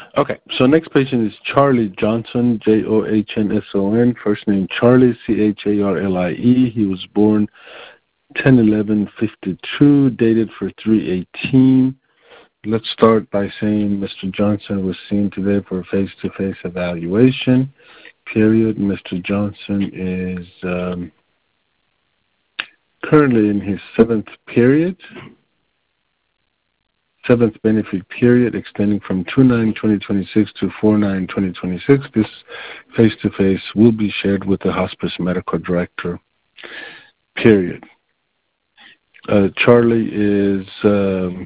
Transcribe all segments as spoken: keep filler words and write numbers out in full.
Okay, so next patient is Charlie Johnson, J O H N S O N, first name Charlie, C H A R L I E. He was born ten eleven fifty-two, dated for three eighteen. Let's start by saying Mister Johnson was seen today for a face-to-face evaluation, period. Mister Johnson is um, currently in his seventh period, seventh benefit period, extending from two nine twenty twenty-six to four nine twenty twenty-six. This face-to-face will be shared with the hospice medical director, period. Uh, Charlie is... Um,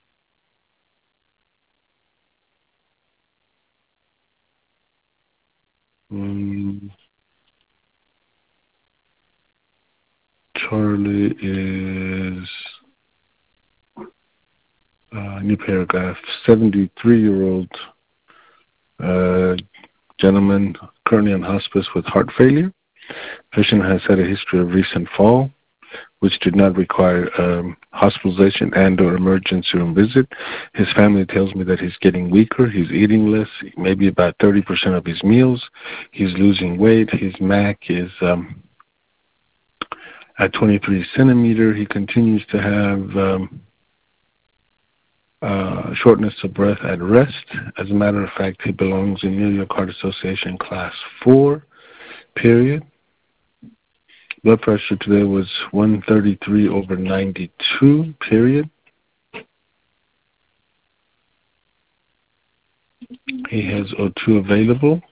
Um, Charlie is, uh, new paragraph, seventy-three-year-old uh, gentleman currently on hospice with heart failure. Patient has had a history of recent fall, which did not require um, hospitalization and or emergency room visit. His family tells me that he's getting weaker, he's eating less, maybe about thirty percent of his meals. He's losing weight. His M A C is um, at twenty-three centimeter. He continues to have um, uh, shortness of breath at rest. As a matter of fact, he belongs in New York Heart Association class four, period. Blood pressure today was one thirty-three over ninety-two, period. He has O two available.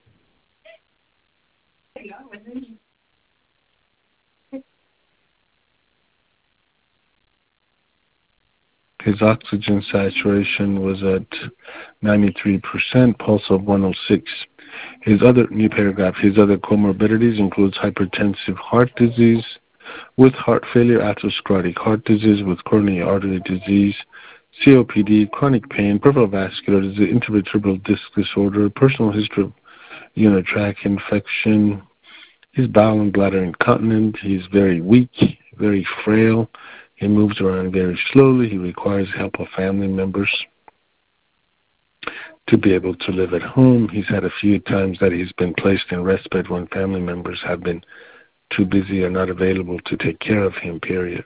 His oxygen saturation was at ninety-three percent, pulse of one oh six. His other, new paragraph, his other comorbidities includes hypertensive heart disease with heart failure, atherosclerotic heart disease with coronary artery disease, C O P D, chronic pain, peripheral vascular disease, intervertebral disc disorder, personal history of urinary tract infection. He's bowel and bladder incontinent. He's very weak, very frail. He moves around very slowly. He requires help of family members to be able to live at home. He's had a few times that he's been placed in respite when family members have been too busy or not available to take care of him, period.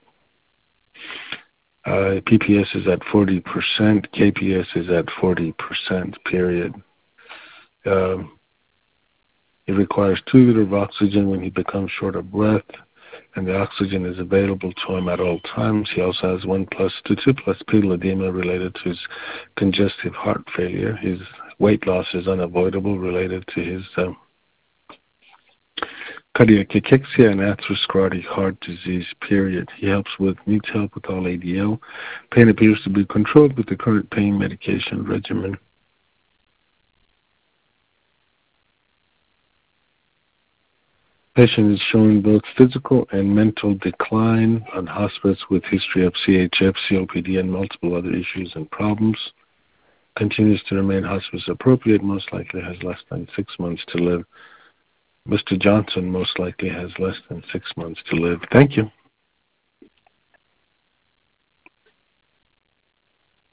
Uh, P P S is at forty percent. K P S is at forty percent, period. Um, he requires two liters of oxygen when he becomes short of breath, and the oxygen is available to him at all times. He also has one plus to two plus pedal edema related to his congestive heart failure. His weight loss is unavoidable related to his um, cardiac cachexia and atherosclerotic heart disease, period. He helps with, needs help with all A D L. Pain appears to be controlled with the current pain medication regimen. Patient is showing both physical and mental decline on hospice with history of C H F, C O P D, and multiple other issues and problems. Continues to remain hospice appropriate, most likely has less than six months to live. Mister Johnson most likely has less than six months to live. Thank you.